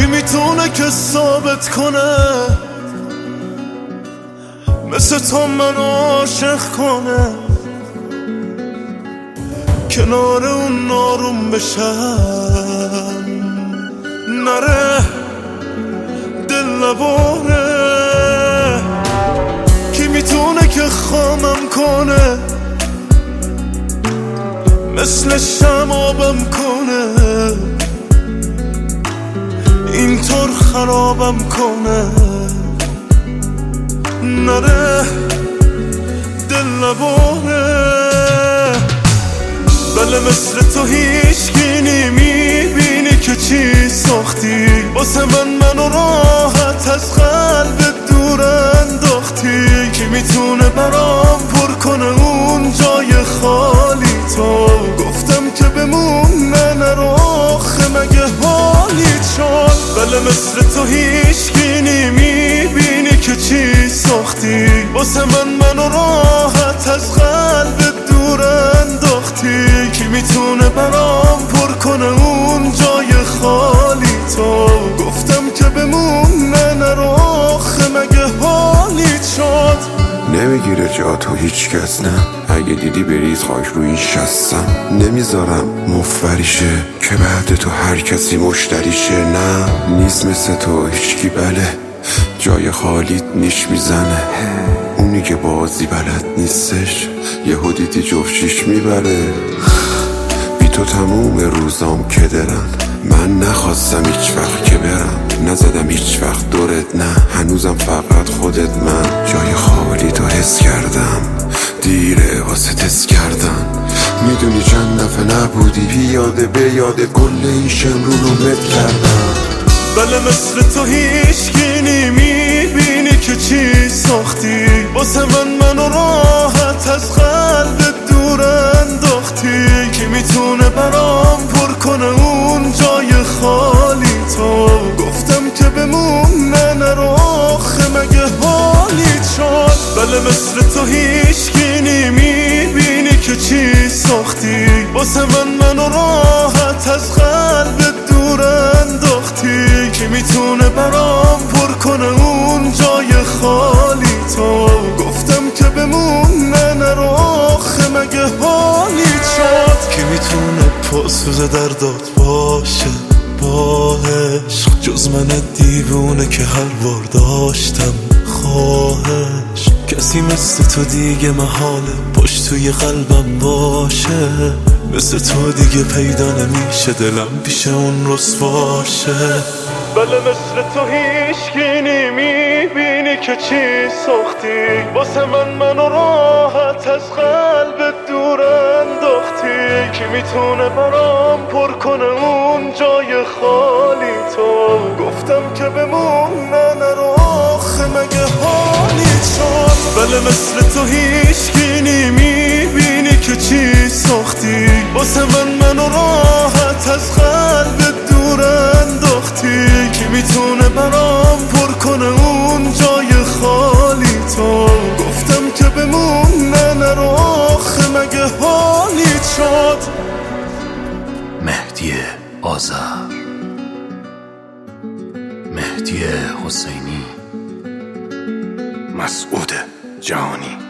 میتونه که ثابت کنه مثل تو منو عاشق کنه، کنار اون ناروم بشم نره دل نباره. کی میتونه که خامم کنه مثل شمابم کنه، اینطور خرابم کنه نره دل نباره. بله مثل تو هیچکی نمیبینی که چی ساختی واسه منو راحت از قلبت دور انداختی. کی میتونه برام پر کنه اون جای خالی تو؟ گفتم که بمون نرو آخه مگه حالیت شد؟ بله مثل تو هیچکی نمیبینی که چی ساختی واسه منو راحت از قلبت دور انداختی. کی میتونه برام پر کنه اون جای خالی تو؟ گفتم که بمون نرو آخه مگه حالیت شد؟ نمیگیره جا تو هیچ کس نه، اگه دیدی بریز خاک روی این شستم. نمیذارم مفبریشه که بعد تو هر کسی مشتریشه. نه نیست مثل تو هیچکی، بله جای خالیت نیش میزنه. اونی که بازی بلد نیستش یهو دیدی جفشیش میبره. بی تو تموم روزام کدرن، من نخواستم هیچ وقت که برم، نزدم هیچ وقت دورت، نه هنوزم فقط خودت. من جای خالی تو حس کردم، دیره واسه تست کردن. میدونی چند دفعه نبودی پیاده به یاد کل این شمرون رو مت کردم. بله مثل تو هیچکی نمیبینی که چی ساختی واسه منو راحت از قلبت دور انداختی. کی میتونه برام پر کنه اون جای خالی تو؟ گفتم که بمون نرو آخه مگه حالیت شد؟ بله مثل تو هیچکی نمیبینی که چی ساختی واسه منو راحت از قلبت دور انداختی. کی میتونه برام پر کنه اون جای خالی تو؟ گفتم که بمون نرو آخه مگه حالیت شد؟ کی میتونه پاسوز دردات باشه با عشق جز من دیوونه که هر بار داشتم خواهش؟ کسی مثل تو دیگه محاله پشت توی قلبم باشه، مثل تو دیگه پیدا نمیشه دلم پیش اون رسواشه. بله مثل تو هیچکی نمیبینی که چی ساختی واسه منو راحت از قلبت دور انداختی. کی میتونه برام پر کنه اون جای خالی تو؟ گفتم که بمون نرو آخه مگه حالیت شد؟ بله مثل تو هیچکی نمیبینی که چی ساختی واسه منو راحت از قلبت دور انداختی. کی میتونه برام پر کنه اون جای خالی تو؟ گفتم که بمون نرو آخه مگه حالیت شد؟ مهدی آذر، مهدی حسینی، مسعود جهانی.